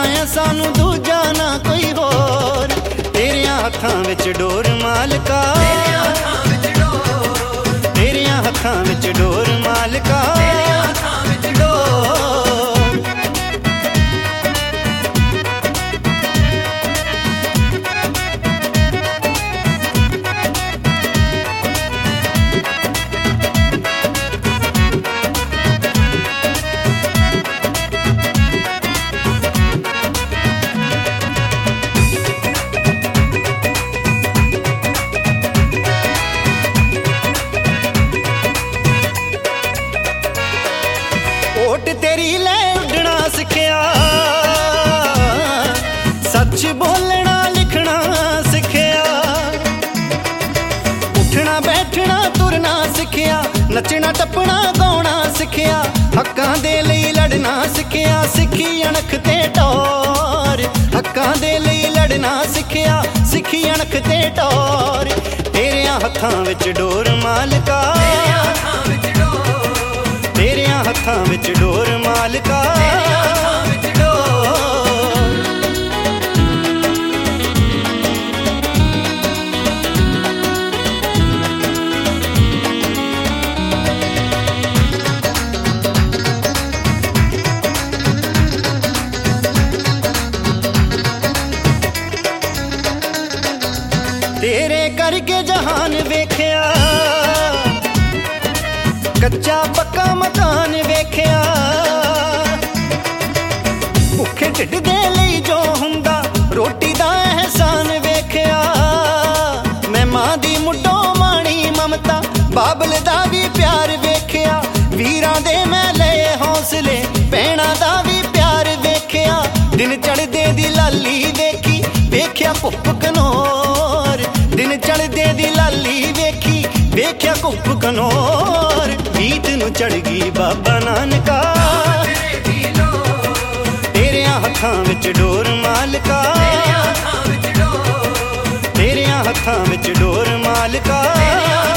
ਆ ਸਾਨੂੰ ਦੂਜਾ ਨਾ ਕੋਈ ਹੋਰ। ਤੇਰਿਆਂ ਹੱਥਾਂ ਵਿੱਚ ਡੋਰ ਮਾਲਕਾ, ਤੇਰਿਆਂ ਹੱਥਾਂ ਵਿੱਚ ਡੋਰ ਮਾਲਕਾ, ਓਟ ਤੇਰੀ ਲੈ ਉੱਡਣਾ ਸਿੱਖਿਆ, ਸੱਚ ਬੋਲਣਾ ਲਿਖਣਾ ਸਿੱਖਿਆ, ਉੱਠਣਾ ਬੈਠਣਾ ਤੁਰਨਾ ਸਿੱਖਿਆ, ਨੱਚਣਾ ਟੱਪਣਾ ਗਾਉਣਾ ਸਿੱਖਿਆ, ਹੱਕਾਂ ਦੇ ਲਈ ਲੜਨਾ ਸਿੱਖਿਆ, ਸਿੱਖੀ ਅਣਖ ਤੇ ਟੌਰ। ਹੱਕਾਂ ਦੇ ਲਈ ਲੜਨਾ ਸਿੱਖਿਆ, ਸਿੱਖੀ ਅਣਖ ਤੇ ਟੌਰ। ਤੇਰਿਆਂ ਹੱਥਾਂ ਵਿੱਚ ਡੋਰ ਮਾਲਕਾ, ਤੇਰਿਆਂ ਹੱਥਾਂ ਵਿੱਚ ਡੋਰ ਮਾਲਕਾ, ਤੇਰੇ ਕਰਕੇ ਜਹਾਨ ਵੇਖਿਆ, ਕੱਚਾ ਪੱਕਾ ਮਕਾਨ ਵੇਖਿਆ, ਭੁੱਖੇ ਢਿੱਡ ਦੇ ਲਈ ਜੋ ਹੁੰਦਾ ਰੋਟੀ ਦਾ ਅਹਿਸਾਨ ਵੇਖਿਆ। ਮੈਂ ਮਾਂ ਦੀ ਮੁੱਢੋਂ ਮਾਣੀ ਮਮਤਾ, ਬਾਬਲ ਦਾ ਵੀ ਪਿਆਰ ਵੇਖਿਆ, ਵੀਰਾਂ ਦੇ ਮੈਂ ਲਏ ਹੌਸਲੇ, ਭੈਣਾਂ ਦਾ ਵੀ ਪਿਆਰ ਵੇਖਿਆ। ਦਿਨ ਚੜ੍ਹਦੇ ਦੀ ਲਾਲੀ ਵੇਖੀ, ਵੇਖਿਆ ਭੁੱਪ ਕਨੌਰ। ਦਿਨ ਚੜ੍ਹਦੇ ਦੀ ਲਾਲੀ ਵੇਖੀ, ਵੇਖਿਆ ਭੁੱਪ ਕਨੌਰ। ਗੀਤ ਨੂੰ ਚੜ੍ਹ ਗਈ ਬਾਬਾ ਨਾਨਕਾ, ਤੇਰਿਆਂ ਹੱਥਾਂ ਵਿੱਚ ਡੋਰ ਮਾਲਕਾ, ਤੇਰਿਆਂ ਹੱਥਾਂ ਵਿੱਚ ਡੋਰ ਮਾਲਕਾ।